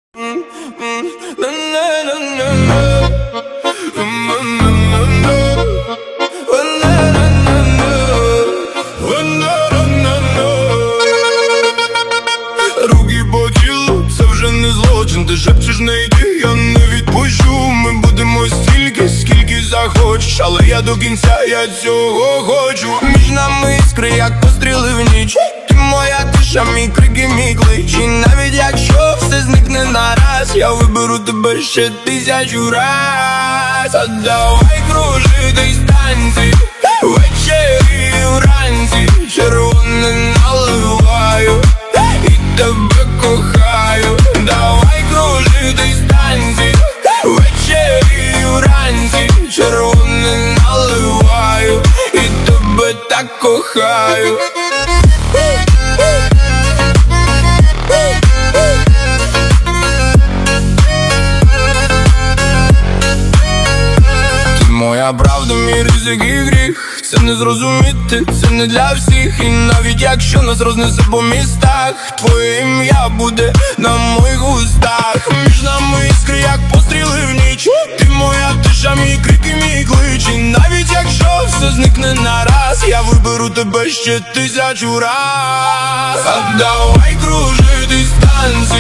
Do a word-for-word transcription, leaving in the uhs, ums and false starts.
Руки по тілу, це вже не злочин. Ти шепчеш не йди, я не відпущу. Ми будемо стільки, скільки захочеш, але я до кінця, я цього хочу. Між нами іскри, як постріли в ніч. Ти моя тиша, мій крик і мій клич. І навіть якщо все зникне нараз, я виберу тебе ще тисячу раз. А давай кружити станції, ввечері і вранці. Червоне наливаю і тебе кохаю. Давай кружити станції, ввечері і вранці. Червоне наливаю і тебе так кохаю. Моя правда, мій ризик і гріх. Це не зрозуміти, це не для всіх. І навіть якщо нас рознесе по містах, твоє ім'я буде на моїх устах. Між нами іскри, як постріли в ніч. Ти моя тиша, мій крик і мій клич. І навіть якщо все зникне нараз, я виберу тебе ще тисячу раз. А давай кружити станції,